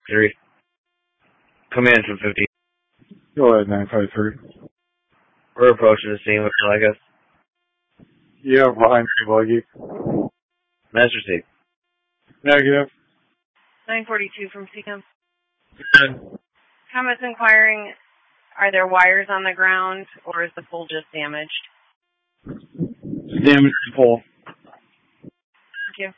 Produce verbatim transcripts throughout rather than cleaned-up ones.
Three. Command from fifty. Go ahead, nine five three. We're approaching the scene. Would you like us? Yeah, behind the buggy. Master C. Negative. nine forty-two from C C A M. Good. Comments inquiring, are there wires on the ground, or is the pole just damaged? Damage to the pole. Thank you.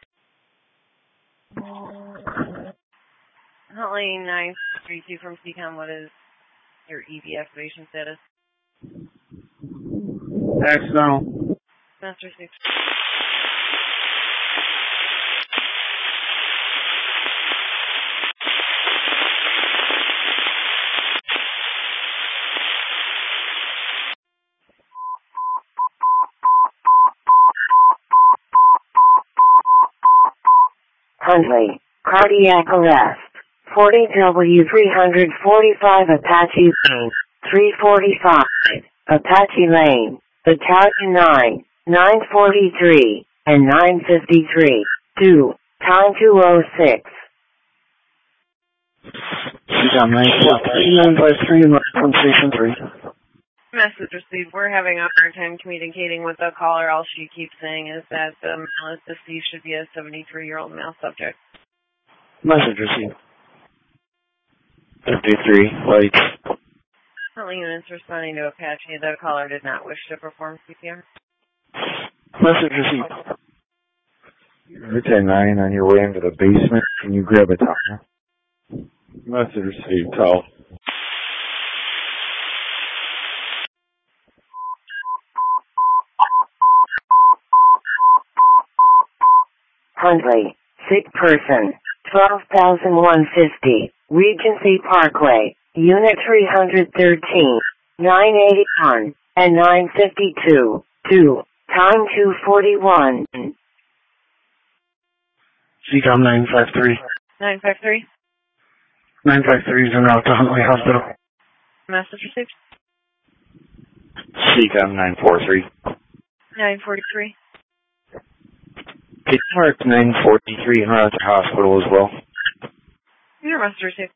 Hotline nine thirty-two from C C A M, what is your E V activation status? Accidental. Master six. Huntley, cardiac arrest. forty W three forty-five Apache Lane, three forty-five, Apache Lane, Battalion nine, nine forty-three, and nine fifty-three, two, time two oh six. She's on nine four three, nine five three, and from station three. Message received. We're having a hard time communicating with the caller. All she keeps saying is that the male deceased should be a seventy-three-year-old male subject. Message received. fifty-three, lights. Currently units responding to Apache. The caller did not wish to perform C P R. Message received. You're ten nine on your way into the basement. Can you grab a towel? Message received, towel. Huntley, sick person, twelve thousand one hundred fifty, Regency Parkway, Unit three thirteen, nine eighty-one, and nine fifty-two, two, time two forty-one. C C A M nine five three. nine five three. nine five three is en route to Huntley Hospital. Message received. C C A M nine four three. nine forty-three. It's marked nine forty-three en route to hospital as well. Your message received.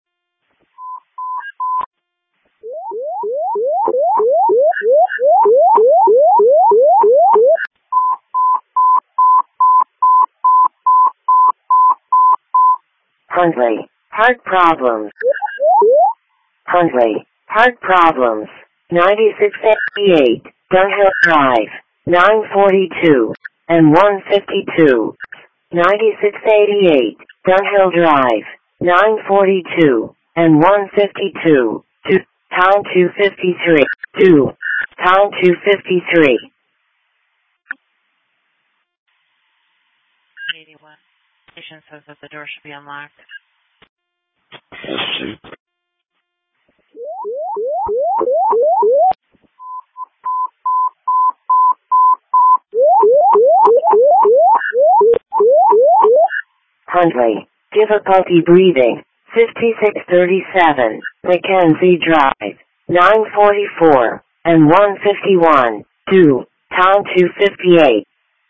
Huntley, heart problems. Huntley, heart problems. ninety-six eighty-eight, Dunhill Drive, nine forty-two, and one fifty-two. ninety-six eighty-eight, Dunhill Drive, nine forty-two, and one fifty-two. Two, time two fifty-three. Two, time two fifty-three. eighty-one. Patient says that the door should be unlocked. Huntley, difficulty breathing, fifty-six thirty-seven, Mackenzie Drive, nine forty-four, and one fifty-one, two, time two fifty-eight.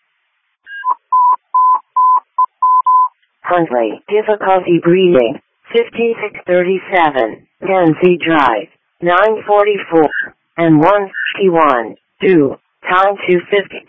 Huntley, difficulty breathing, fifty-six thirty-seven, Mackenzie Drive, nine forty-four, and one fifty-one, two, time two fifty.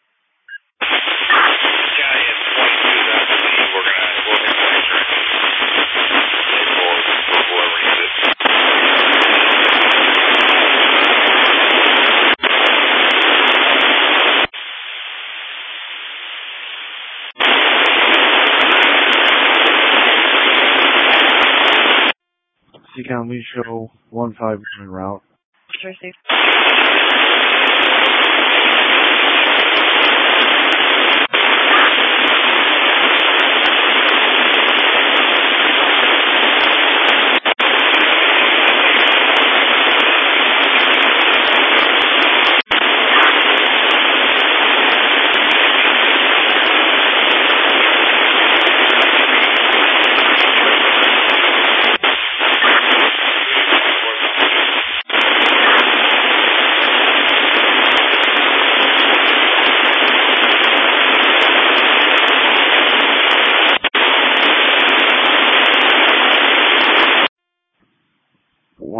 C C A M, we show one five one en route. Received.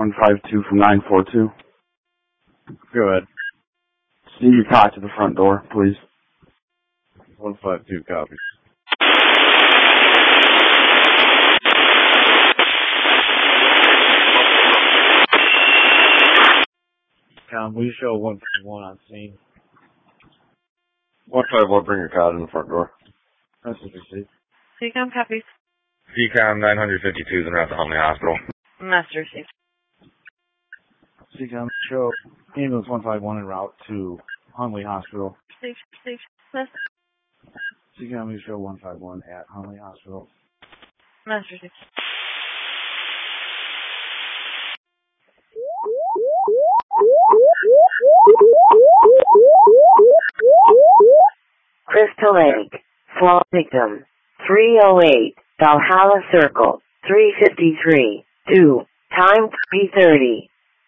one five two from nine four two. Go ahead. Send your cot to the front door, please. one five two copies. Tom, will you show one five one on scene? one five one, bring your cot in the front door. Message received. Seacom copies. Seacom nine fifty-two is en route to Huntley Hospital. Message received. Seacom, show ambulance one five one en route to Huntley Hospital. Steve, Steve, message. Seacom, you show one five one at Huntley Hospital. Message received. Crystal Lake, Fall Victim, three oh eight, Valhalla Circle, three fifty-three, two, time three thirty.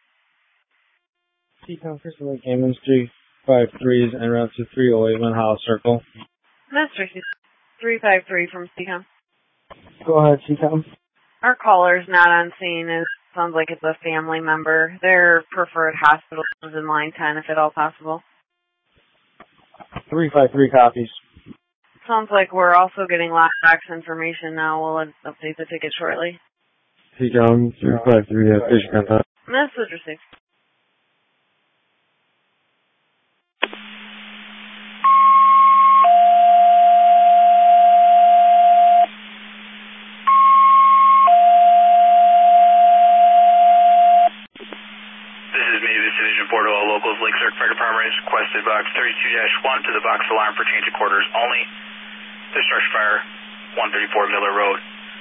Seacom, Crystal Lake, ambulance three five three is en route to three oh eight Valhalla Circle. Message received. three five three from Seacom. Go ahead, Seacom. Our caller's not on scene. It sounds like it's a family member. Their preferred hospital is in line ten, if at all possible. three five three copies. Sounds like we're also getting lockbox information now. We'll update the ticket shortly. Seacom, three five three, uh, patient contact. Message received. All locals, Lake Zurich Fire Department has requested box thirty-two dash one to the box alarm for change of quarters only. Discharge fire, one thirty-four Miller Road.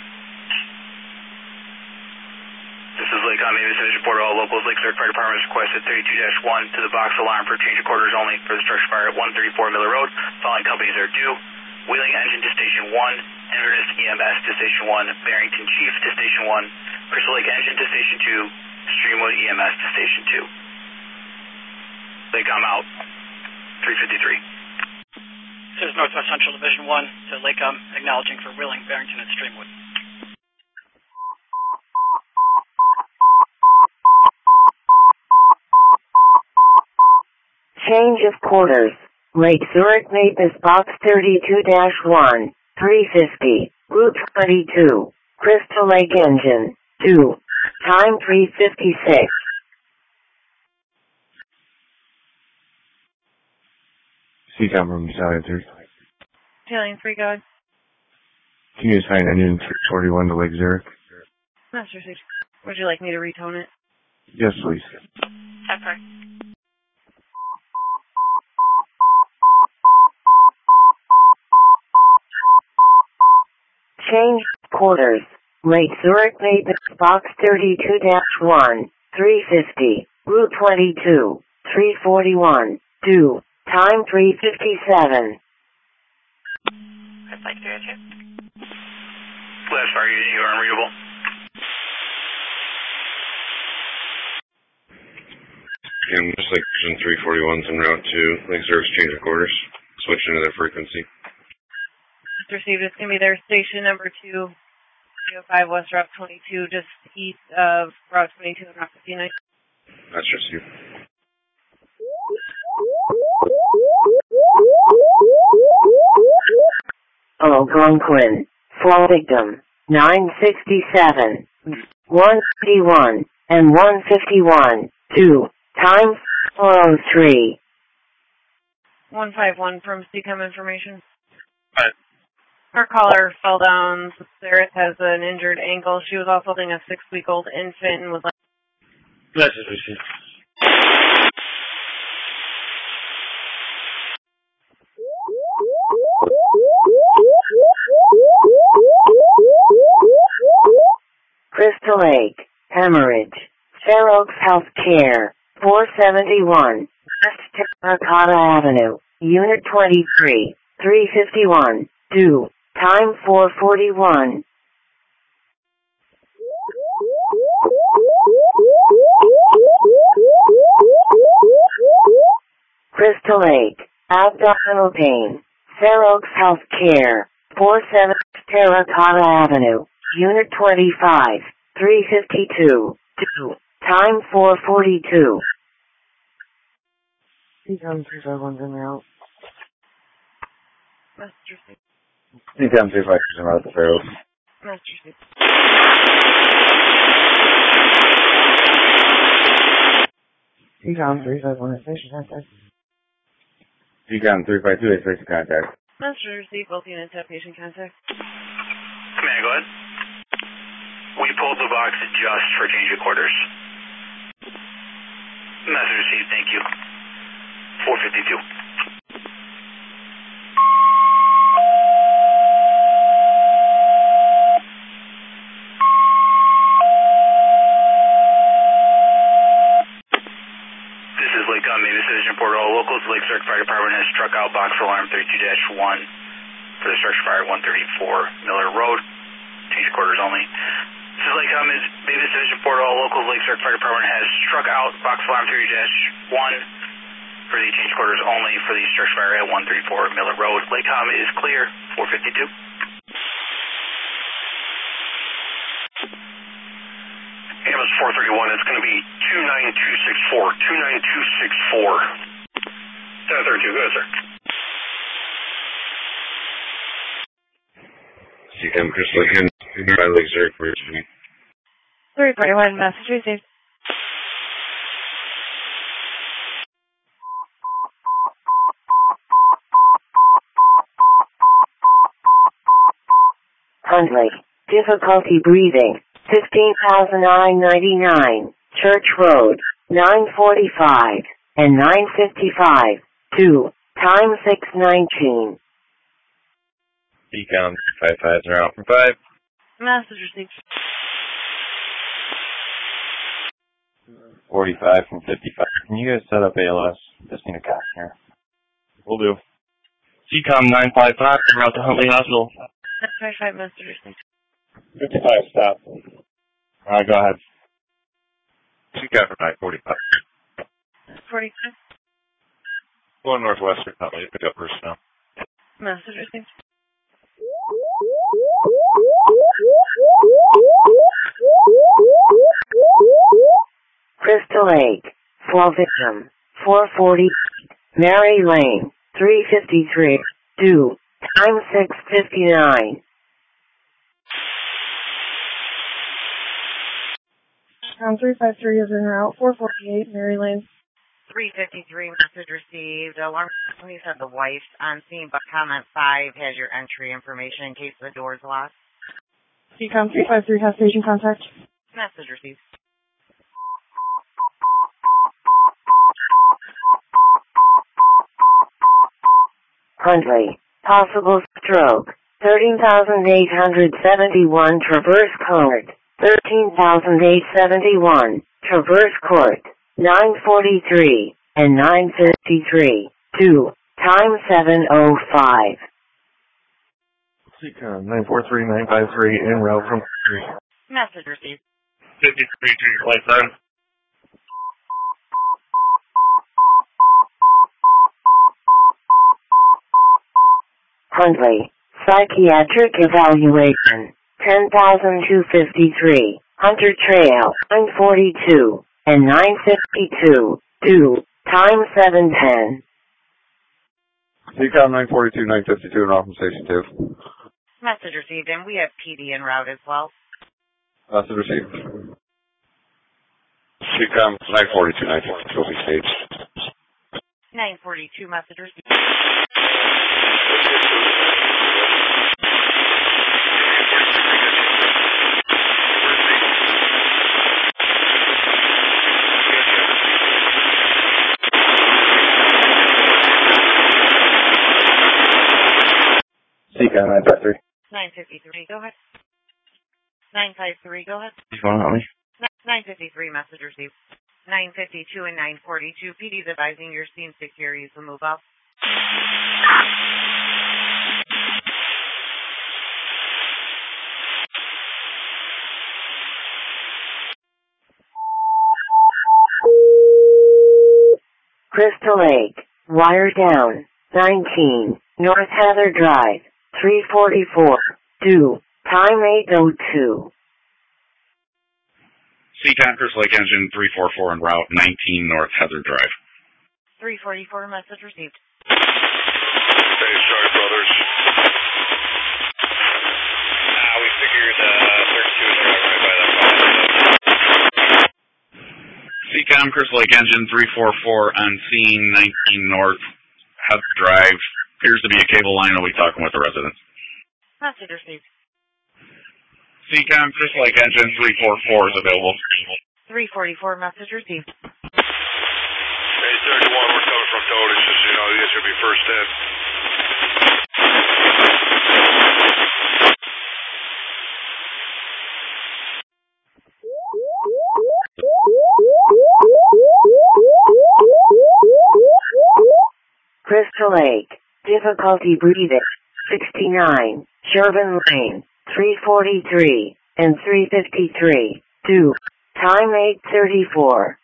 This is Lake County Division Report. All locals, Lake Zurich Fire Department has requested thirty-two dash one to the box alarm for change of quarters only for the structure fire at one thirty-four Miller Road. Following companies are due: Wheeling Engine to Station one, Inverness E M S to Station one, Barrington Chief to Station one, Crystal Lake Engine to Station two, Streamwood E M S to Station two. They come out, three fifty-three. This is Northwest Central Division one to Lakecom, acknowledging for Wheeling, Barrington, and Streamwood. Change of quarters. Lake Zurich Mavis Box thirty-two dash one, three fifty, Route twenty-two, Crystal Lake Engine, two, time three fifty-six. Seacom from Battalion three. Battalion three, go ahead. Can you assign engine three forty-one to Lake Zurich? Master six. Would you like me to retone it? Yes, please. That's correct. Change quarters. Lake Zurich Mavis Box thirty-two dash one, three fifty, Route twenty-two, three forty-one, two. Time three fifty-seven. I'd like to hear Last fire unit, you are unreadable. Yeah, just like Vision three forty-one's en route to Lake Zurich change of quarters. Switch into their frequency. It's received. It's going to be their station number two, three oh five West Route twenty-two, just east of Route twenty-two and Route fifty-nine. That's received. Algonquin, Fall Victim, nine sixty-seven, one fifty-one, and one fifty-one, two, time four oh three. one five one from Seacom information. Right. Our caller fell down. Sarah has an injured ankle. She was also holding a six-week-old infant and was like... Message received. Crystal Lake, Hemorrhage, Fair Oaks Health Care, four seventy-one, West Terracotta Avenue, Unit twenty-three, three fifty-one, two, time four forty-one. Crystal Lake, Abdominal Pain, Fair Oaks Health Care, four seventy Terracotta Avenue, Unit twenty-five, three fifty-two, two, Time four forty-two. Decom three five one's en route. Master six. Decom three five two's en route to Fairhope. Master six. Decom three five one at station contact. Decom three five two at station contact. Master receive, both units have patient contact. Command, go ahead. We pulled the box just for change of quarters. Message received, thank you. four fifty-two. This is Lake County Mavis Division Port. All locals, Lake Cirque Fire Department has struck out box alarm thirty-two dash one for the structure fire at one thirty-four Miller Road. Change of quarters only. This is Lake County Mavis Division Port. All locals, Lake Cirque Fire Department has struck out box alarm thirty dash one for the change quarters only for the structure fire at one thirty-four Miller Road. Lake County is clear. four fifty-two. Ambulance four thirty-one, it's going to be two nine two six four. two nine two six four. seven thirty-two, go ahead, sir. Decom Crystal again. By Lake Zurich, three forty-one, message received. Hundley. Difficulty breathing. fifteen thousand nine hundred ninety-nine. Church Road. nine forty-five. And nine fifty-five. two. Time six nineteen. Decom five five is route from five. Message received. forty-five from fifty-five. Can you guys set up A L S? Just need a cop here. Will do. Decom nine five five, route to Huntley Hospital. nine five five, message received. fifty-five, stop. Alright, go ahead. Decom from nine forty-five. forty-five. Going northwest of Huntley to pick up personnel. Message received. Crystal Lake. Fall victim. four forty. Mary Lane. three fifty-three. two. Time six fifty-nine. Um, three five three is en route. four forty-eight, Mary Lane. three fifty-three, message received. Alarm company said the wife's on scene, but comment five has your entry information in case the door is locked. Decom three five three has patient contact. Message received. Huntley. Possible stroke. thirteen thousand eight hundred seventy-one Traverse Court. thirteen thousand eight hundred seventy-one Traverse Court. nine forty-three and nine fifty-three. two. Time seven oh five. Decom nine four three nine five three en route from three. Message received. fifty-three to your flight time. Huntley. Psychiatric evaluation. ten thousand two hundred fifty-three. Hunter Trail. nine forty-two and nine fifty-two. two. Time seven ten. Decom nine forty-two nine fifty-two en route from station two. Message received, and we have P D en route as well. Message received. Decom nine forty-two nine fifty-two will be staged. nine forty-two, message received. Decom nine five three. nine fifty-three, go ahead. nine five three, go ahead. You want to help me? nine fifty-three, message received. nine fifty-two and nine forty-two, P D's advising your scene security to move up. Crystal Lake. Wire down. nineteen. North Heather Drive. three forty-four. two. Time eight oh two. C-Com, Crystal Lake Engine three four four en route, nineteen North Heather Drive. three forty-four, message received. Hey, sorry, brothers. Uh, we figured uh, thirty-two is right by that call. C-Com, Crystal Lake Engine three four four on scene, nineteen North Heather Drive. Appears to be a cable line. I'll be talking with the residents. Message received. C-Com, Crystal Lake Engine three four four is available. three forty-four, message received. Hey, thirty-one, we're coming from Toad. It's just, you know, you should be first in. Crystal Lake, difficulty breathing, sixty-nine, Sherburne Lane, three forty-three, and three fifty-three, two, time eight thirty-four.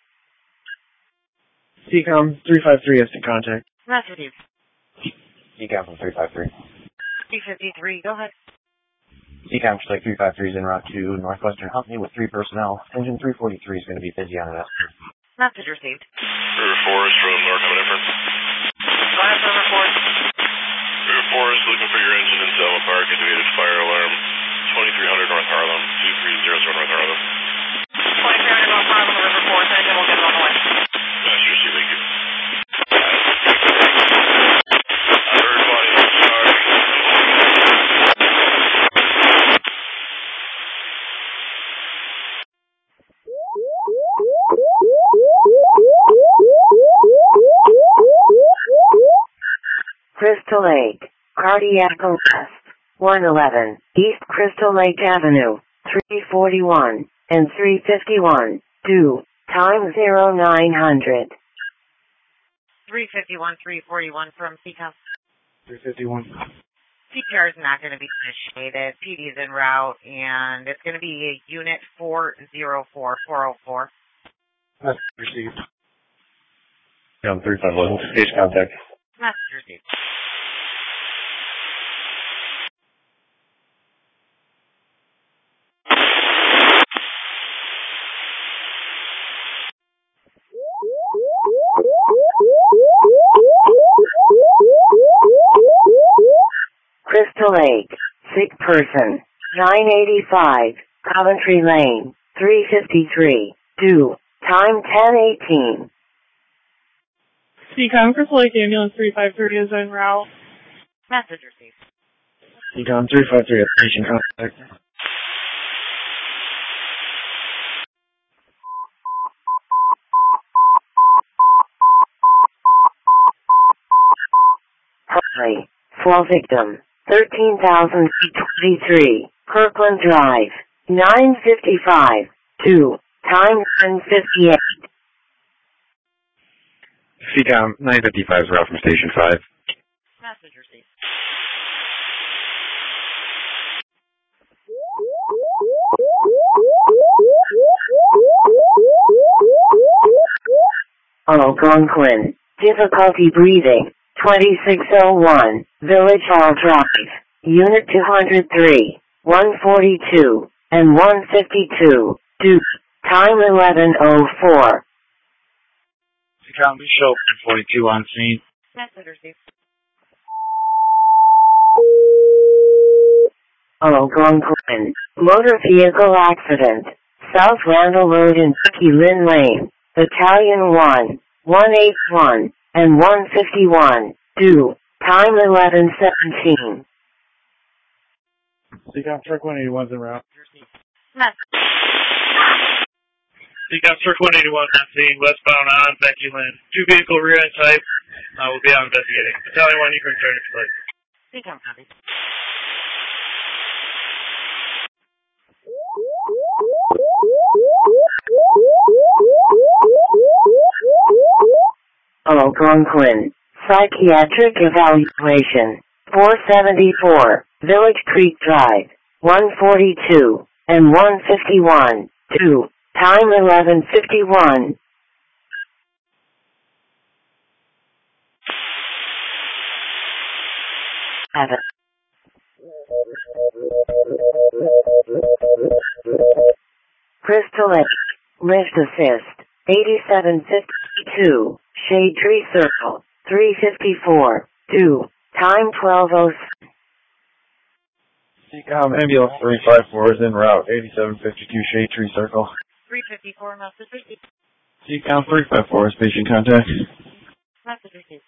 C-Com three five three, instant contact. Message received. C-Com from three five three. three fifty-three, go ahead. C-Com Lake three five three is en route to Northwestern Company with three personnel. Engine three forty-three is going to be busy on an escort. Message received. River Forest from North Common Difference. Go ahead, River Forest. River Forest, looking for your engine in Selma Park, indicated fire alarm, twenty-three hundred North Harlem, two three zero zero North Harlem. twenty-three hundred North Harlem, River Forest, engine will get it on the way. Master, see, thank you. Everybody, sorry. Crystal Lake, cardiac arrest, one eleven, East Crystal Lake Avenue, three forty-one, and three fifty-one, two, time zero nine hundred. three fifty-one, three forty-one from C-Com. three fifty-one. C P R is not going to be initiated. P D is en route, and it's going to be unit four zero four, four oh four. Message received. C-Com three five one, stage contact. Message received. Crystal Lake, sick person, nine eighty-five, Coventry Lane, three fifty-three, two, time ten eighteen. C-Com, Crystal Lake Ambulance three five three is en route. Message received. C-Com three five three, patient contact. Hurry, fall victim, thirteen thousand twenty-three, Kirkland Drive, nine fifty-five, two, time ten fifty-eight. C-Com nine fifty-five is route from Station five. Message received. Algonquin, difficulty breathing, twenty-six oh one, Village Hall Drive, Unit two oh three, one forty-two, and one fifty-two, two, time eleven oh four. C-Com Bishop forty-two on scene. Message received. Algonquin, motor vehicle accident, South Randall Road in Vicky Lynn Lane, Battalion one, one eighty-one, and one fifty-one, two, time eleven seventeen. C-Com Truck one eighty-one's en route. Message. C-Com Truck one eighty-one on scene, westbound on Becky Lynn. Two vehicle rear end type. Uh, we'll be out investigating. Battalion one, you can return to place. C-Com copy. Algonquin, psychiatric evaluation, four seventy-four, Village Creek Drive, one forty-two, and one fifty-one, two, time eleven fifty-one. Seven. Crystal Lake, Lift assist, eighty-seven fifty-two, Shade Tree Circle, three fifty-four, two, time twelve oh six. C COM ambulance three five four is en route, eighty-seven fifty-two Shade Tree Circle. three fifty-four, message received. C COM three five four is patient contact. Message received.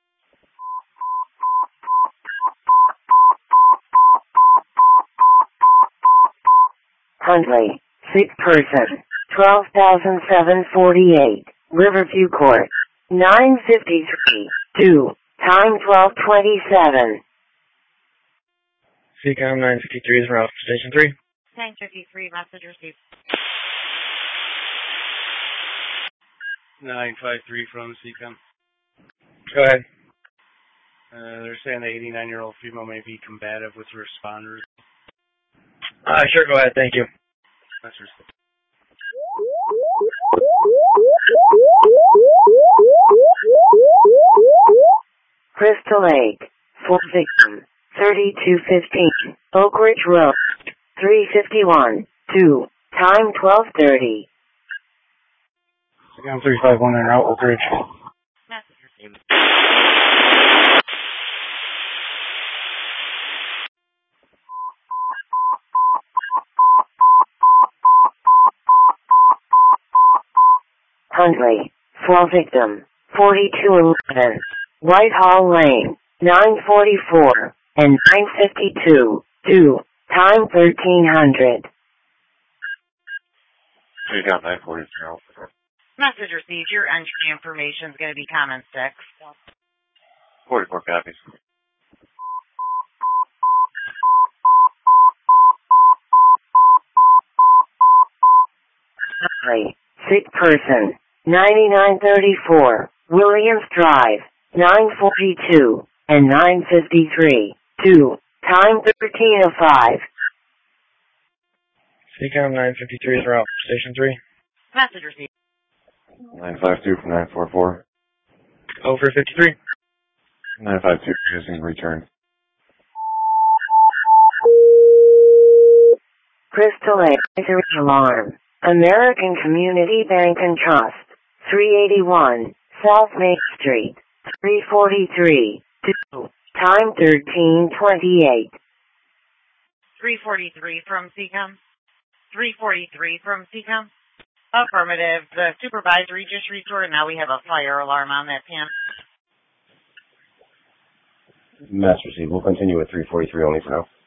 Huntley, sick person, twelve thousand seven hundred forty-eight, Riverview Court, nine fifty-three, two, time twelve twenty-seven. C COM nine fifty-three is en route, station three. nine fifty-three, message received. nine five three from C COM. Go ahead. Uh, they're saying the eighty-nine-year-old female may be combative with responders. Uh, sure, go ahead, thank you. That's her. Crystal Lake, four victim, thirty-two fifteen, Oak Ridge Road, three fifty-one, two, time twelve thirty. C COM three five one en route, Oak Ridge. Message received. Huntley, four victim, forty-two eleven, Whitehall Lane, nine forty-four, and nine fifty-two, two, time thirteen hundred. C COM nine forty zero. Message received. Your entry information is going to be comment six. forty-four copies. Huntley, sick person, ninety-nine thirty-four, Williams Drive, nine forty-two, and nine fifty-three, two, time thirteen oh five. C COM nine fifty-three is en route, station three. Message received. nine five two from nine four four. Over fifty-three. nine five two using return. Crystal Lake, alarm. American Community Bank and Trust, three eighty-one, South Main Street, three forty-three, two, time thirteen twenty-eight. three forty-three from C COM. three forty-three from C COM. Affirmative. The supervisory just restored, and now we have a fire alarm on that pan. Mass received. We'll continue with three forty-three only for now.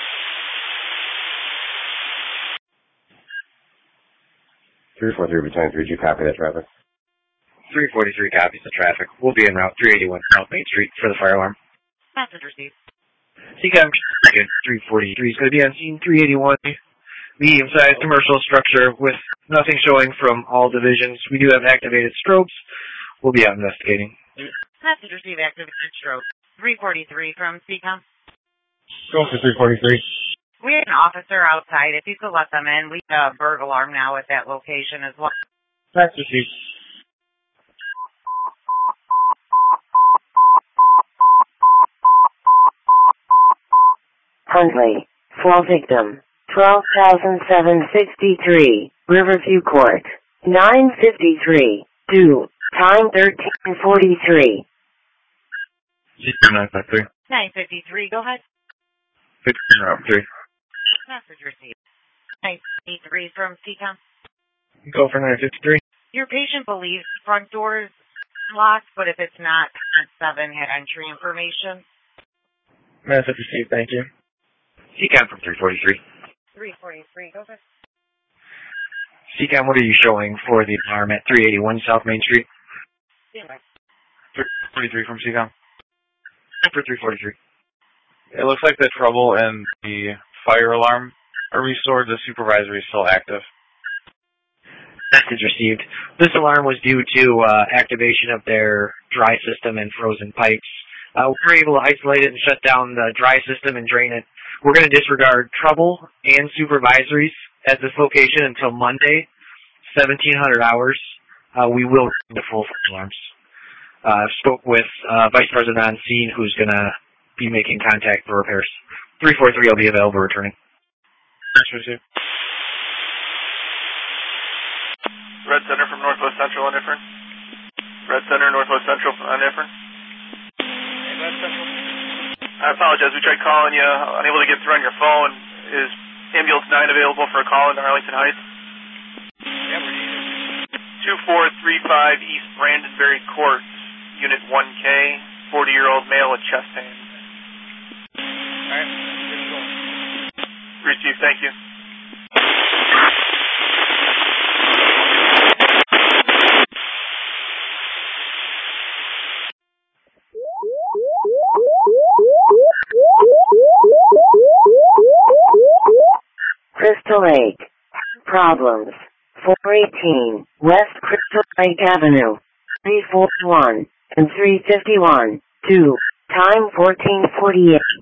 three forty-three, Battalion three, do you copy that traffic? three forty-three copies the traffic. We'll be en route three eighty-one South Main Street for the fire alarm. Message received. C COM three forty-three is going to be on scene three eighty-one. Medium-sized commercial structure with nothing showing from all divisions. We do have activated strobes. We'll be out investigating. Message received. Activated strobe. three forty-three from C COM. Go for three forty-three. We have an officer outside. If you could let them in, we have a burg alarm now at that location as well. Message received. Huntley, four victim, twelve thousand seven hundred sixty-three, Riverview Court, nine fifty-three, two, time thirteen forty-three. nine five three. nine fifty-three, go ahead. fifteen route three. Message received. nine fifty-three from C COM. Go for nine fifty-three. Your patient believes the front door is locked, but if it's not, seven had entry information. Message received, thank you. C COM from three forty-three. three forty-three, go ahead. C COM, what are you showing for the alarm at three eighty-one South Main Street? three forty-three from C COM. For three forty-three. It looks like the trouble and the fire alarm are restored. The supervisor is still active. Message received. This alarm was due to uh, activation of their dry system and frozen pipes. Uh, we were able to isolate it and shut down the dry system and drain it. We're going to disregard trouble and supervisories at this location until Monday, seventeen hundred hours. Uh, we will bring the full alarms. I uh, spoke with uh, Vice President on scene, who's going to be making contact for repairs. three forty-three will be available returning. Thanks, Richard. Red Center from Northwest Central on Ifrin. Red Center, Northwest Central on Ifrin. Hey, Red Central. I apologize. We tried calling you, unable to get through on your phone. Is Ambulance nine available for a call into Arlington Heights? Yeah, where do you two four three five East Brandonberry Court, Unit one K, forty-year-old male with chest pain. Alright, good to go. Received, thank you. Crystal Lake. Problems. four eighteen West Crystal Lake Avenue. three forty-one and three fifty-one. two. Time fourteen forty-eight.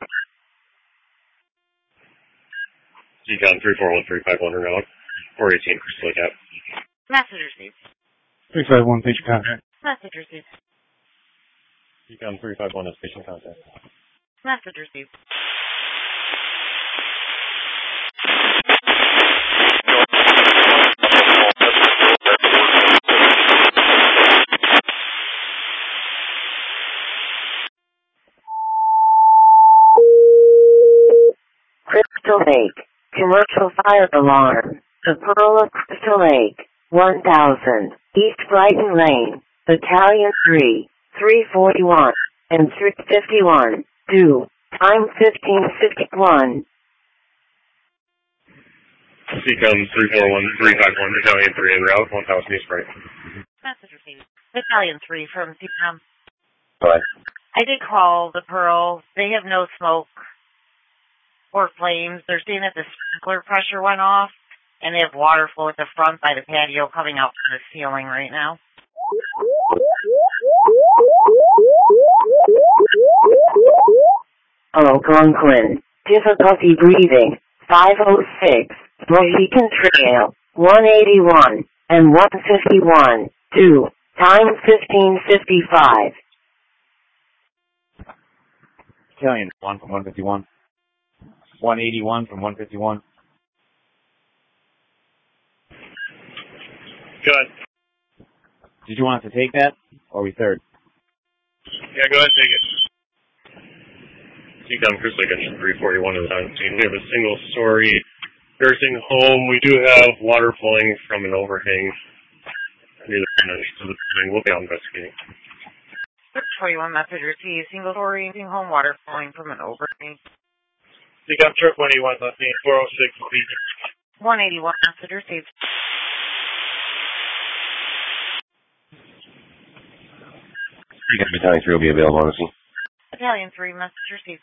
Decon three four one three five one around. four eighteen Crystal Lake Ave. Message received. three five one, station contact. Message received. Decon three five one is station contact. Message received. Crystal Lake. Commercial fire alarm. The Pearl of Crystal Lake. one thousand. East Brighton Lane. Battalion three. three forty-one. And three fifty-one. two. Time fifteen fifty-one. Decon three four one three five one, Battalion three en route, one thousand East Brighton. Message received. Battalion three from C C O M. Go ahead. I did call the Pearl. They have no smoke or flames. They're saying that the sprinkler pressure went off, and they have water flow at the front by the patio coming out from the ceiling right now. Algonquin. Difficulty breathing. five oh six. Mohican Trail. one eighty-one and one fifty-one. two. Time fifteen fifty-five. Battalion one from one fifty-one. one eighty-one from one fifty-one. Good. Did you want us to take that? Or are we third? Yeah, go ahead and take it. Decon Crystal Lake Engine three forty-one is on scene. We have a single story nursing home. We do have water flowing from an overhang near the finish to the building. We'll be out investigating. six forty-one message received. Single story nursing home, water flowing from an overhang. Decon truck one eighty-one on scene, four oh six feet. one eighty-one message received. Decon Battalion three will be available on the scene. Battalion three message received.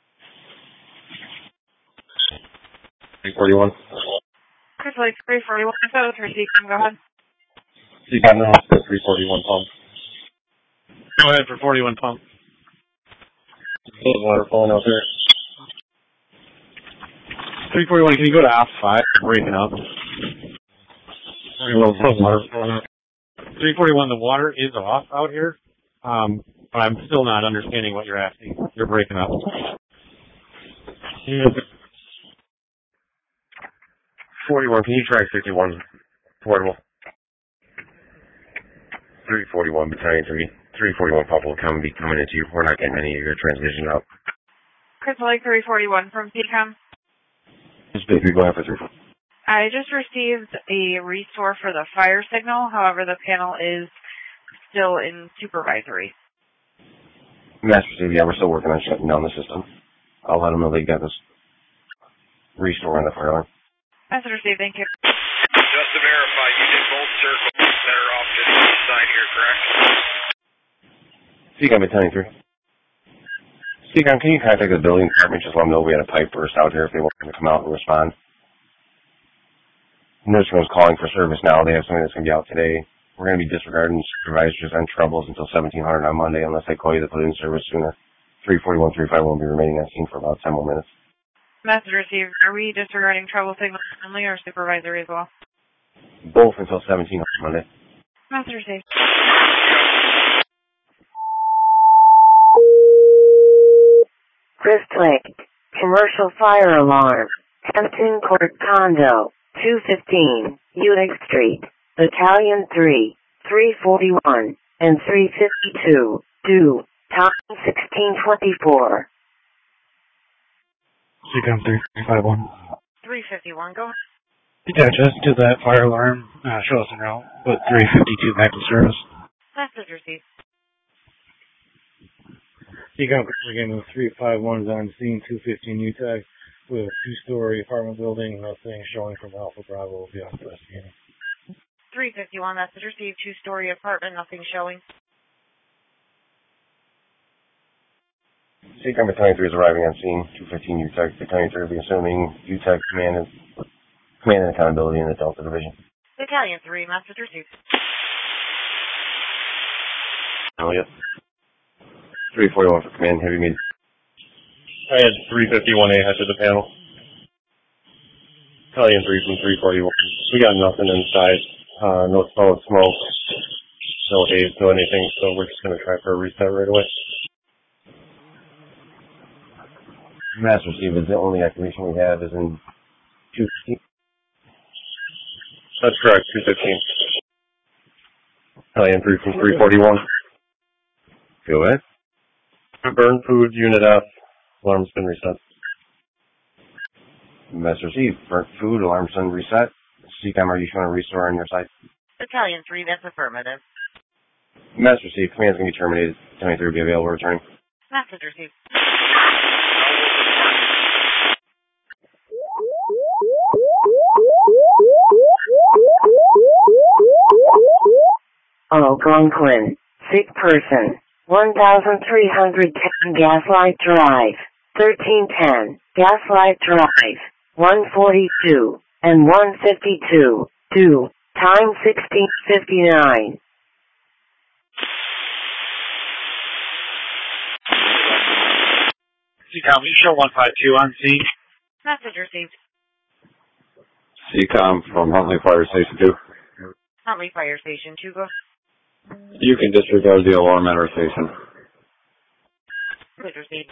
three forty-one. Crystal Lake three forty-one, I thought it was for Decon, go ahead. Decon now, three forty-one pump. Go ahead for forty-one pump. Water falling out there. three forty-one, can you go to aft five? Breaking up. three forty-one, the water is off out here, um, but I'm still not understanding what you're asking. You're breaking up. forty-one, can you track fifty-one? Portable. three forty-one, Battalion three. three forty-one Papa will come and be coming into you. We're not getting any of your transmission out. Crystal Lake three forty-one from C C O M. Just basically going for three. I just received a restore for the fire signal. However, the panel is still in supervisory. Master Steve, yeah, we're still working on shutting down the system. I'll let them know they got this restore on the fire alarm. Message received, thank you. Just to verify, you did both circles that are off to the east side here, correct? C C O M Battalion three. C C O M, can you contact the building department? Just let them know we had a pipe burst out here if they want to come out and respond. Nursing home's calling for service now. They have something that's going to be out today. We're going to be disregarding supervisors on troubles until seventeen hundred on Monday unless they call you to put it in service sooner. three forty-one, three five will be remaining on scene for about ten more minutes. Message received. Are we disregarding trouble signals only or supervisory as well? Both until seventeen hundred Monday. Message received. Crystal Lake. Commercial fire alarm. Hampton Court Condo. two fifteen Ulick Street. Battalion three, three forty-one, and three fifty-two, due, time sixteen twenty-four. Seacom three five one. three fifty-one, go. Detach us to that fire alarm. Uh, show us en route. Put three fifty-two back to service. Message received. Seacom Game three five one is on scene, two fifteen U TAG, with a two-story apartment building. Nothing showing from Alpha Bravo. Will be on investigating. three fifty-one, message received. Two-story apartment, nothing showing. Seacom Battalion three is arriving on scene, two fifteen U TAG. Battalion three will be assuming U TAG command and, command and accountability in the Delta Division. Battalion three, message received. Elliot. three forty-one for command, heavy medium. I had three fifty-one A head to the panel. Battalion three from three forty-one. We got nothing inside. Uh, no solid smoke. No haze, no anything, so we're just going to try for a reset right away. Master Steve is the only activation we have is in two fifteen. That's correct, two fifteen. Battalion three from three forty-one. Go ahead. Burn food, unit F. Alarm's been reset. Master Steve, burnt food, alarm's been reset. Seacom, are you showing a restore on your side? Battalion three, that's affirmative. Master Steve, command's going to be terminated. Battalion three will be available returning. Message received. Algonquin, sick person, one thousand three hundred ten Gaslight Drive, thirteen ten, Gaslight Drive, one forty-two, and one fifty-two, due, time sixteen fifty-nine. Seacom, you show one five two on scene. Message received. Seacom from Huntley Fire Station two. Huntley Fire Station two, go. You can disregard the alarm at our station. Message received.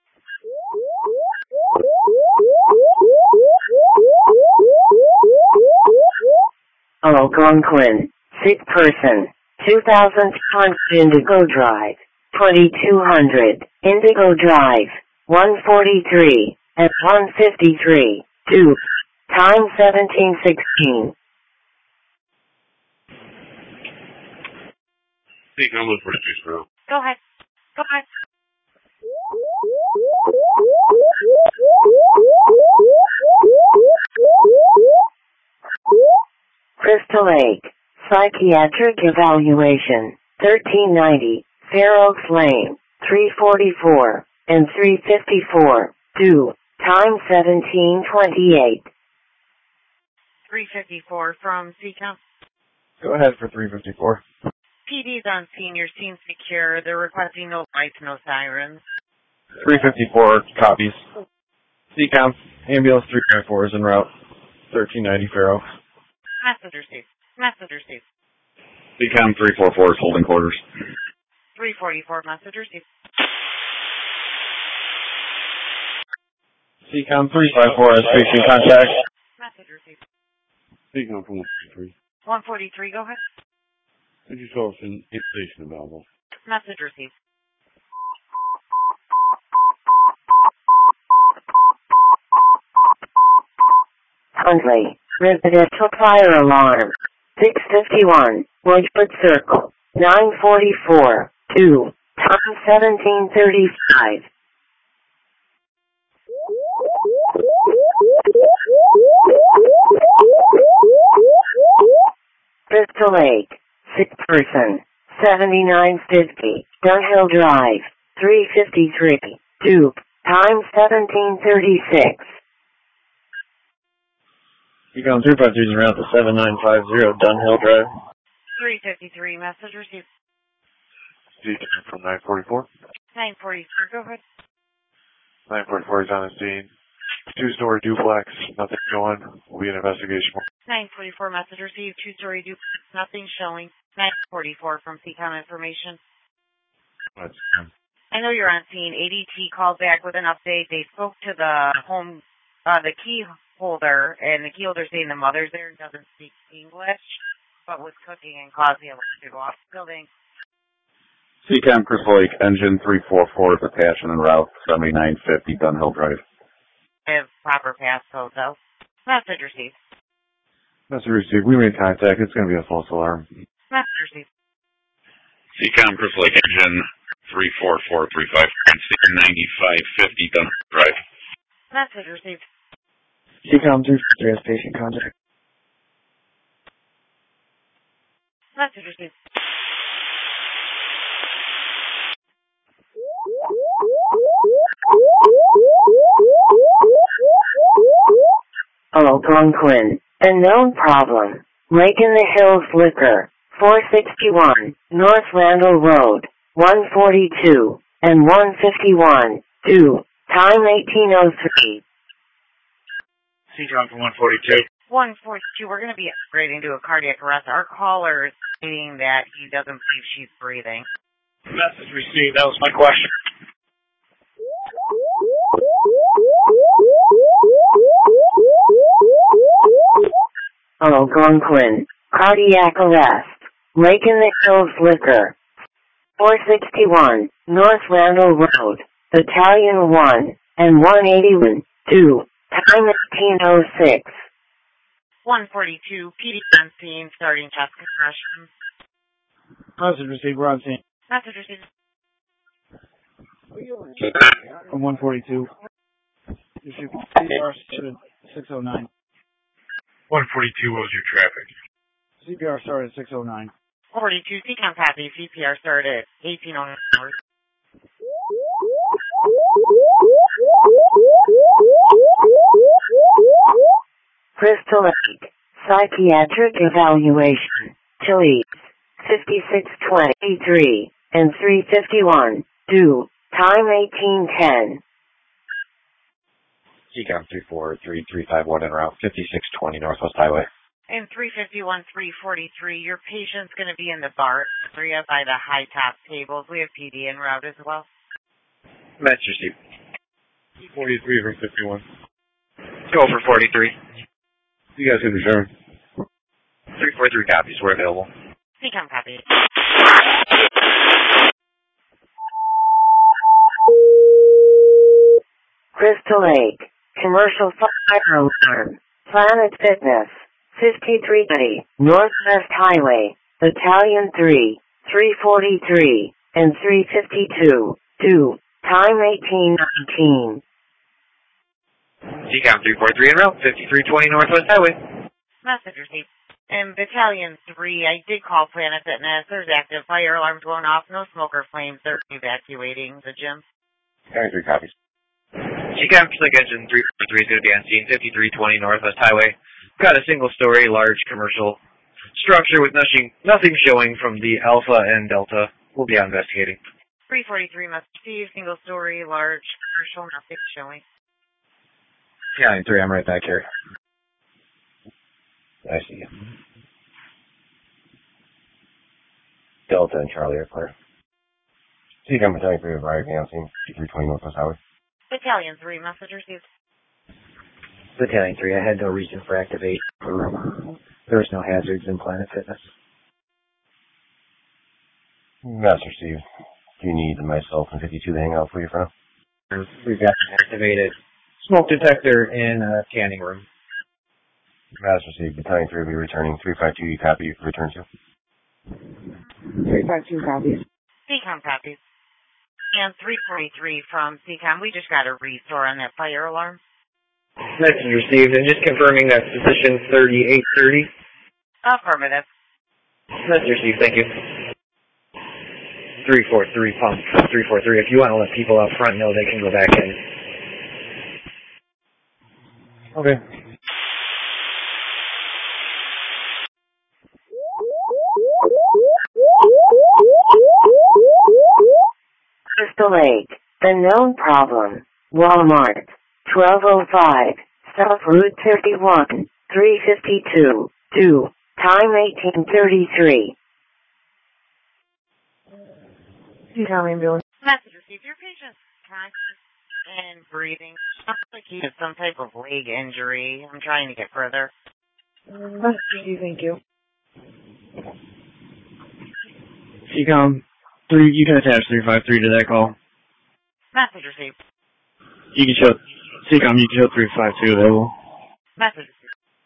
Algonquin, sick person, two thousand Indigo Drive, twenty-two hundred, Indigo Drive, one forty-three, and one fifty-three, due, time seventeen sixteen. Seacom was pretty bro. Go ahead. Go ahead. Crystal Lake, psychiatric evaluation, thirteen ninety, Fair Oaks Lane, three forty-four, and three fifty-four, due, time seventeen twenty-eight. three fifty-four from Seacom. Go ahead for three fifty-four. P D's on scene, your scene secure. They're requesting no lights, no sirens. three fifty-four copies. Seacom, ambulance three five four is en route. thirteen ninety Fair Oaks. Message received. Message received. Seacom three four four is holding quarters. three forty-four, message received. Seacom three five four has facing contact. Message received. Seacom from one forty-three. one forty-three, go ahead. Could you tell us an station available? Message received. Huntley, residential fire alarm, six fifty-one, Wedgwood Circle, nine forty-four, two, time seventeen thirty-five. Crystal Lake, sick person, seventy-nine fifty, Dunhill Drive, three fifty-three, two, time seventeen thirty-six. Seacom three five three is en route to seven nine five zero Dunhill Drive. three fifty-three, message received. Seacom from nine forty-four. nine forty-three, go ahead. nine forty-four is on the scene. Two-story duplex, nothing going. Will be an investigation. nine forty-four, message received. Two-story duplex, nothing showing. nine forty-four from Seacom information. That's, um, I know you're on scene. A D T called back with an update. They spoke to the home, uh, the key holder, and the key holder saying the mother's there and doesn't speak English. what was cooking and caused the alarm to go off the building. C CAM Crystal Lake, engine three four four is attaching en route, seventy-nine fifty Dunhill Drive. I have proper passcode, though. Message received. Message received. We made contact. It's going to be a false alarm. Message received. C CAM Crystal Lake, engine three four four three five, ninety-five fifty Dunhill Drive. Message received. C CAM three four three has patient contact. Message received. Algonquin, a known problem. Lake in the Hills Liquor, four sixty-one, North Randall Road, one forty-two, and one fifty-one, two, time eighteen oh three. C CAM for one forty-two. one forty-two, we're going to be upgrading to a cardiac arrest. Our caller is stating that he doesn't believe she's breathing. Message received. That was my question. Algonquin, cardiac arrest. Lake in the Hills Liquor, four sixty-one, North Randall Road, Battalion one, and one eighty-one, two, time eighteen oh six. one forty-two, P D on scene, starting chest compression. Message received. We're on scene. Message received. one forty-two. You should C P R started six oh nine. one forty-two, what was your traffic? C P R started at six oh nine. forty-two, C CAM copy. C P R started at eighteen oh nine hours. Crystal Lake, psychiatric evaluation. Chili's, fifty-six twenty-three, and three fifty-one, two, time eighteen ten. C CAM three four three three five one en route, fifty-six twenty Northwest Highway. And three fifty-one, three forty-three, your patient's going to be in the BART area by the high top tables. We have P D en route as well. Message received. forty-three for fifty-one. Go for forty-three. You guys can return. three four three copies. We're available. C CAM copy. Crystal Lake, commercial fire alarm. Planet Fitness, fifty-three twenty, Northwest Highway, Battalion three, three forty-three, and three fifty-two, two, time eighteen nineteen. C CAM three four three en route, fifty-three twenty Northwest Highway. Message received. And Battalion three, I did call Planet Fitness. There's active fire alarms going off. No smoker flames. They're evacuating the gym. three copies. C CAM Click Engine three four three is going to be on scene, fifty-three twenty Northwest Highway. Got a single-story, large commercial structure with nothing, nothing showing from the Alpha and Delta. We'll be on investigating. three forty-three must receive, single-story, large commercial, nothing showing. Yeah, three, I'm right back here. I see you. Delta and Charlie are clear. C CAM Battalion three arriving on scene, fifty-three twenty Northwest Highway. Battalion three, message received. Battalion three, I had no reason for activate. There's no hazards in Planet Fitness. That's received. Do you need myself and fifty-two to hang out for you for now? We've got an activated smoke detector in a canning room. That's received. Battalion three will be returning. three five two, you copy, you can return to. three five two copies. C CAM copies. And three forty-three from C CAM, we just got a restore on that fire alarm. Message received, and just confirming that position thirty-eight thirty. Affirmative. Message received, thank you. three four three pump, three four three. If you want to let people out front know, they can go back in. Okay. Crystal Lake, the known problem. Walmart, twelve oh five, South Route thirty-one, three fifty-two, two, time eighteen thirty-three. You tell me, ambulance. Message received. Your patient's conscious and breathing. Sounds like he has some type of leg injury. I'm trying to get further. Message received, thank you. Seacom, three, you can attach three five three to that call. Message received. You can show, Seacom, you can show three five two available. Message received.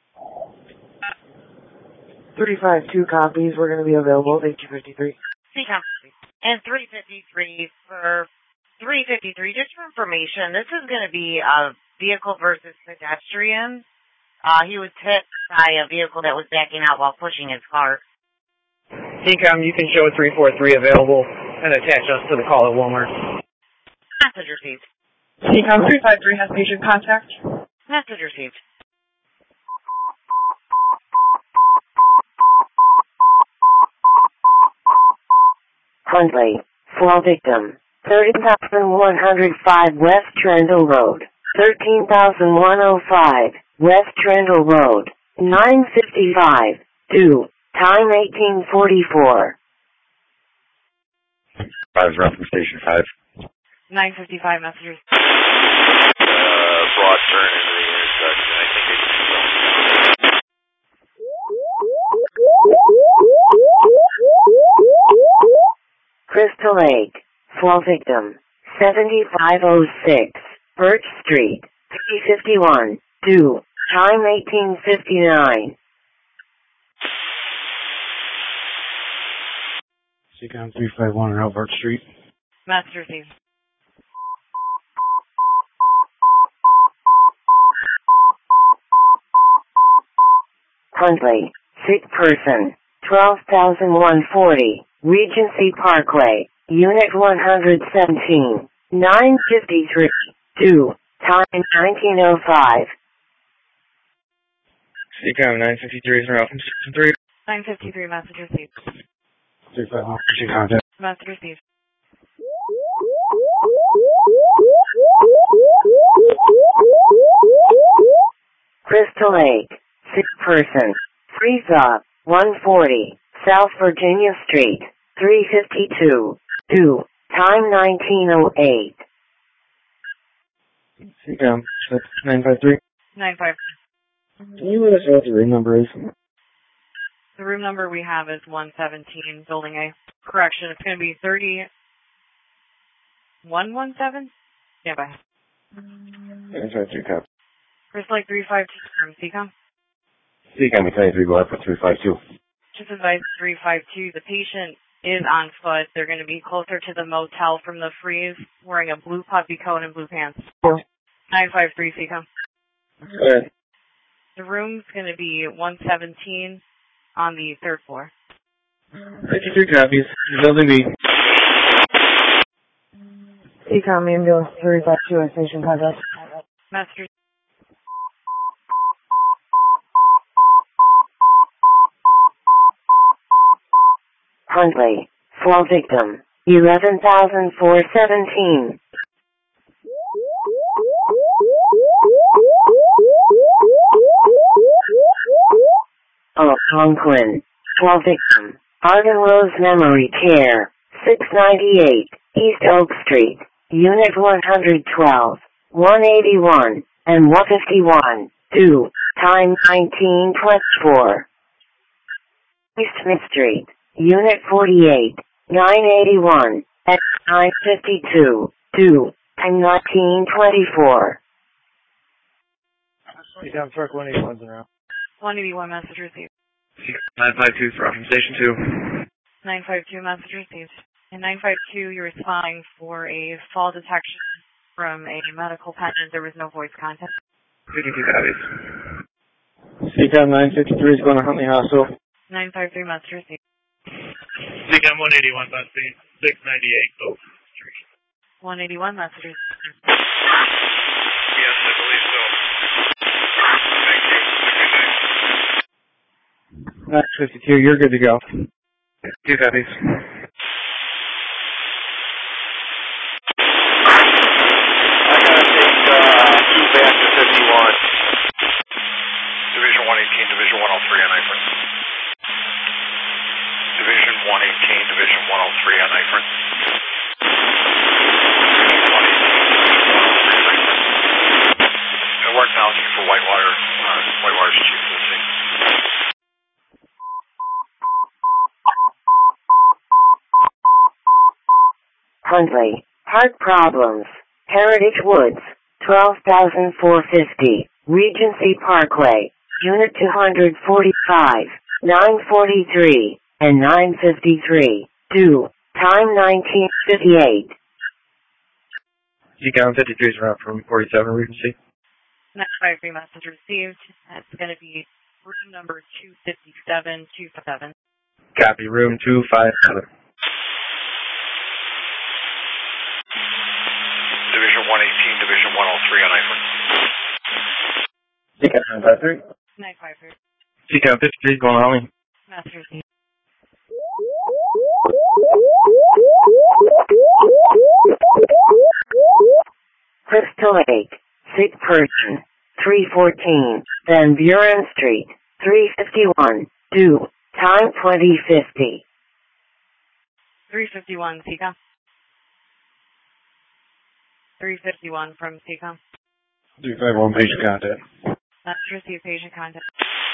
three five two copies. We're going to be available at two fifty-three. Seacom. And three fifty-three for three fifty-three, just for information, this is going to be a vehicle versus pedestrian. Uh, he was hit by a vehicle that was backing out while pushing his car. Seacom, you can show three four three available and attach us to the call at Walmart. Message received. Seacom three five three has patient contact. Message received. Huntley, fall victim, thirty thousand one hundred five West Trendle Road, thirteen thousand one hundred five West Trendle Road, nine fifty-five, due, time eighteen forty-four. Five is around from station five. nine fifty-five messages. Uh, broad turn into the intersection. I think it's... Crystal Lake, fall victim, seventy-five oh six, Birch Street, three fifty-one, due, time eighteen fifty-nine. Seacom three five one, Albert Street. Master received. Huntley, sick person, twelve thousand one hundred forty, Regency Parkway, Unit one hundred seventeen, nine fifty-three, due, time nineteen oh five. Seacom nine fifty-three is around from station three. nine fifty-three message received. three five one, contact. Message received. Crystal Lake, sick person, freeze up, one forty, South Virginia Street, three fifty-two, due, time nineteen oh eight. Seacom, that's nine five three. nine five. Can you let us know what the room number is? The room number we have is one seventeen, Building A. Correction, it's going to be thirty one seventeen? Yeah, bye. nine five three, copy. First like three five two from Seacom. Seacom twenty-three, go ahead for three five two. Just advise three five two, the patient is on foot. They're going to be closer to the motel from the freeze, wearing a blue puffy coat and blue pants. nine five three, Seacom. Go ahead. The room's going to be one seventeen on the third floor. fifty-three copies. Building B. Seacom ambulance three five two has patient contact. Master. Huntley, fall victim, eleven thousand four hundred seventeen. Algonquin, fall victim, Arden Rose Memory Care, six ninety-eight, East Oak Street, Unit one twelve, one eighty-one, and one fifty-one, due, time nineteen twenty-four. East Smith Street, Unit forty-eight, nine eighty-one, at nine fifty-two, due, time nineteen twenty-four. Seacom truck one eighty-one's around. one eighty-one message received. nine five two from station two. nine five two message received. And nine five two, you're responding for a fall detection from a medical pendant. There was no voice contact. fifty-two copies. Seacom nine fifty-three is going to Huntley Hospital. nine five three message received. Seacom one eighty-one, on scene, six ninety-eight, Oak Street. one eighty-one message received. Yes, I believe so. Thank you. Have a good night. nine fifty-two, you're good to go. Two copies. Back to fifty-one. Division one eighteen, Division one oh three on Ifrin. Division one eighteen, Division one oh three on Ifrin. Division one eighteen, Division one oh three on Ifrin. And we're acknowledging for Whitewater, uh, Whitewater's chief of the scene. Huntley. Heart problems. Heritage Woods. twelve thousand four hundred fifty. Regency Parkway. Unit two forty-five. nine forty-three. And nine fifty-three. two. Time nineteen fifty-eight. C COM fifty-three is route from forty-seven, Regency. nine five three message received. That's going to be room number two fifty-seven two fifty-seven. Copy, room two fifty-seven. Division one eighteen, Division one oh three on Iford. C COM nine five three. nine five three. C COM fifty-three is going on me. Message received. Crystal Lake. Sick person. three fourteen. Van Buren Street. three fifty-one. two. Time twenty fifty. three fifty-one, C COM. three fifty-one from C COM. three five one, patient contact. Message received, patient contact.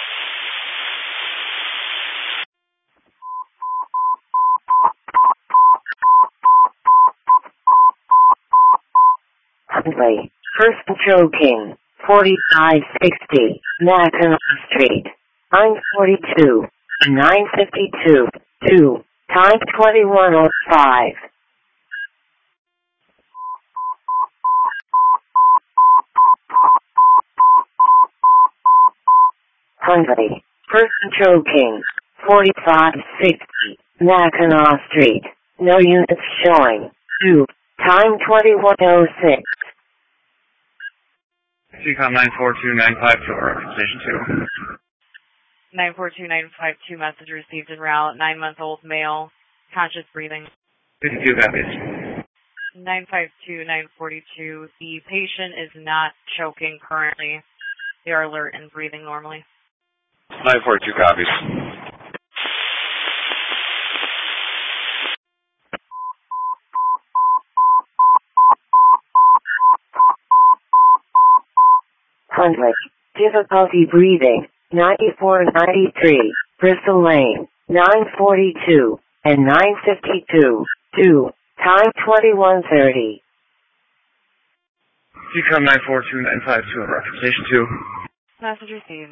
Huntley. Person choking. forty-five sixty. Mackinac Street. nine forty-two. nine fifty-two. two. Time twenty-one oh five. Huntley. Person choking. forty-five sixty. Mackinac Street. No units showing. two. Time twenty-one oh six. C COM nine four two nine five two, station two. nine four two nine five two message received en route. Nine-month-old male, conscious breathing. fifty-two copies. nine five two nine forty-two. The patient is not choking currently. They are alert and breathing normally. nine four two copies. Huntley. Difficulty breathing. ninety-four ninety-three. Bristol Lane. nine forty-two. And nine fifty-two. two. Time twenty-one thirty. C COM nine four two nine five two, station two. Message received.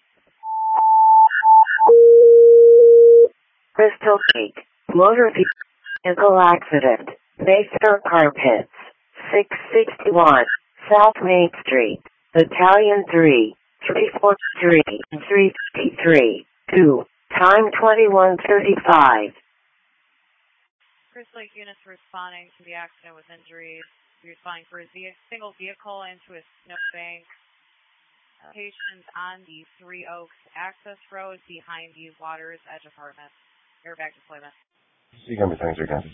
Crystal Lake. Motor vehicle accident. Mayfair Carpets. six sixty-one. South Main Street. Battalion three. three forty-three. and three fifty-three. two. Time twenty-one thirty-five. Crystal Lake units responding to the accident with injuries. We're responding for a single vehicle into a snowbank. Uh, patients on the Three Oaks access road behind the Waters Edge apartment. Airbag deployment. C COM twenty-three copies.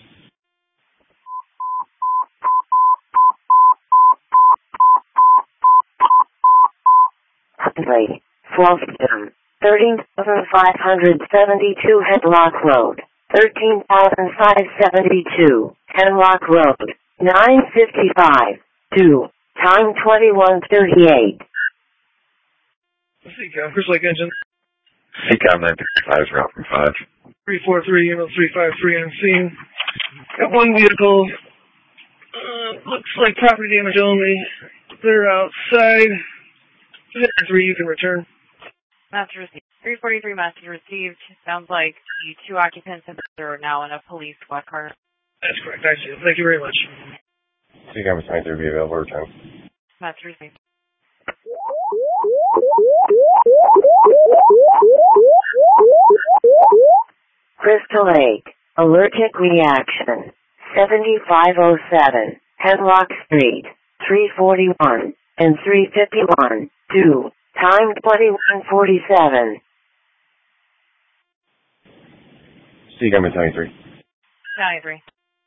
Huntley. Fluffington. thirteen thousand five hundred seventy-two Headlock Road. thirteen thousand five hundred seventy-two Hemlock Road. nine fifty-five. two. Time twenty-one thirty-eight. C COM, Crystal Lake Engine. C COM nine fifty-five is route from five. three four three, unit three five three on scene. Got one vehicle. Uh, looks like property damage only. They're outside. three, you can return. Message received. three forty-three message received. Sounds like the two occupants are now in a police squad car. That's correct. I see. Thank you very much. C COM twenty-three will be available return. Message received. Crystal Lake. Allergic reaction. seventy-five oh seven. Hemlock Street. three forty-one. And three fifty-one. two. Time twenty-one forty-seven. C COM twenty-three. twenty-three.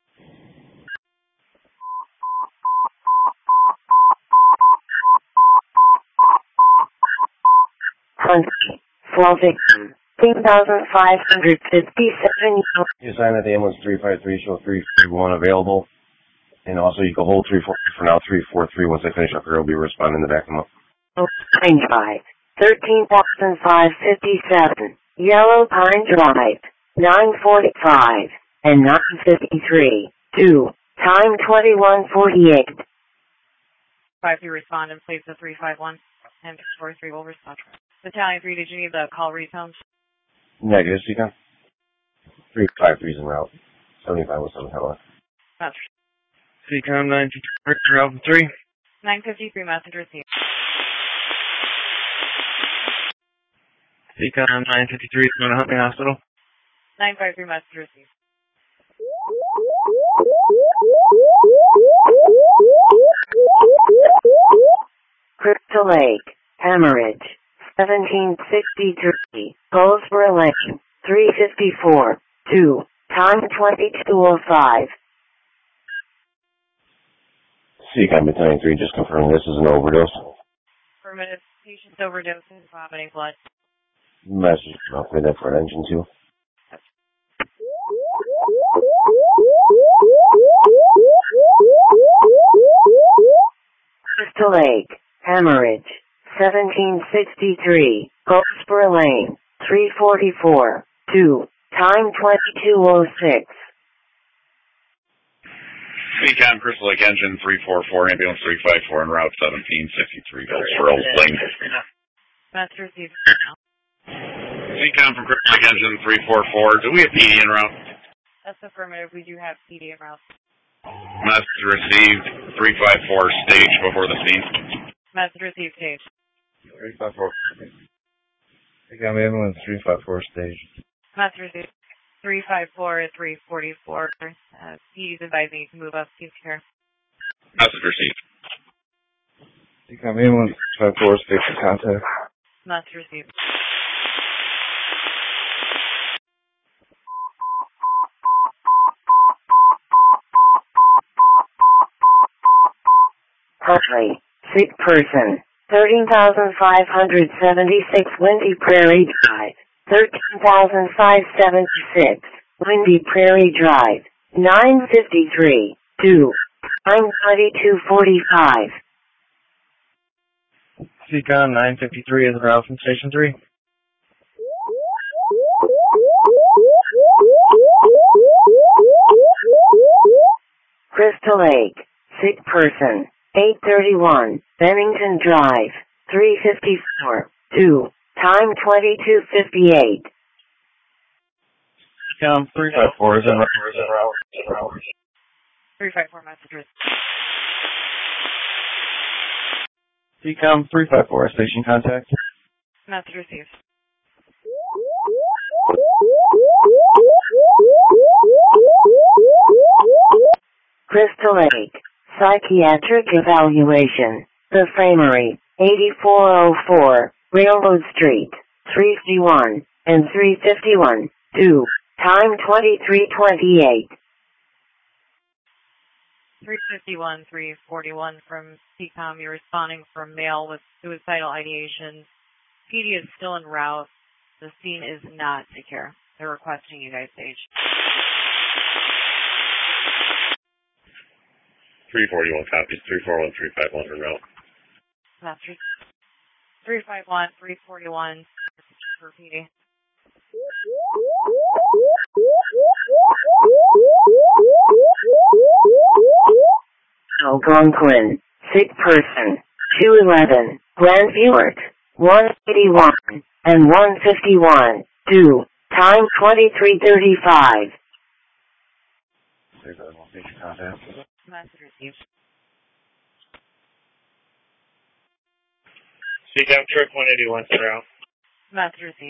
Huntley. Slow victim. fifteen thousand five hundred fifty-seven. You assign that the ambulance three five three, show three forty-one available. And also you can hold three four three for now, three four three. Once I finish up here, I'll be responding to back them up. Pine Drive. thirteen thousand five hundred fifty-seven. Yellow Pine Drive. nine forty-five. And nine fifty-three. two. Time twenty-one forty-eight. five three respond and place the three five one and four three will respond. Battalion three, did you need the call retone? Negative, C COM. three five three is en route. seventy-five oh seven, hello. Master. C COM nine fifty-three, Alpha three. nine fifty-three, message received. C COM nine fifty-three, going to Huntley Hospital. nine five three, message received. Crystal Lake, Hemorrhage, seventeen sixty-three, Goldsboro Lane, three fifty-four, two, time twenty-two oh five. C COM Battalion three, just confirming this is an overdose. Affirmative. Patient's overdosing, vomiting blood. Message, I'll play that for engine two. Crystal Lake, Hemorrhage, seventeen sixty-three, Goldsboro Lane, three forty-four, two, time twenty-two oh six. C COM Crystal Lake Engine three four four, ambulance three five four en route seventeen sixty-three, Goldsboro Lane. Master received. C COM from Crystal Lake Engine three four four, do we have P D en route? That's affirmative. We do have P D en route. Message received, three five four, stage before the scene. Message received, stage. three five four. C COM ambulance three five four, stage. Message received. three five four, three forty-four. Uh, P D's advising you to move up. Seek care. Message received. C COM ambulance three five four, station contact. Message received. Huntley, sick person, thirteen thousand five hundred seventy-six Windy Prairie Drive, thirteen thousand five hundred seventy-six Windy Prairie Drive, nine fifty-three, two, time twenty-two forty-five. C COM nine fifty-three is en route from Station three. Crystal Lake, sick person, eight thirty-one, Bennington Drive, three fifty-four, two, time twenty-two fifty-eight. C COM three five four is en route. three five four messages. C COM three five four, station contact. Message received. Crystal Lake, psychiatric evaluation, The Framery, eighty-four oh four, Railroad Street, three fifty-one, and three fifty-one, two, time twenty-three twenty-eight. three fifty-one, three forty-one from C COM. You're responding from male with suicidal ideation. P D is still en route. The scene is not secure. They're requesting you guys stage. three forty-one copies, three four one, three five one en route. Master. three five one, three forty-one for P D. Algonquin, sick person, two eleven, Grandviewert, one eighty-one, and one fifty-one, two, time twenty-three thirty-five. Message received. C COM Trick one eighty-one, sir out. Message received.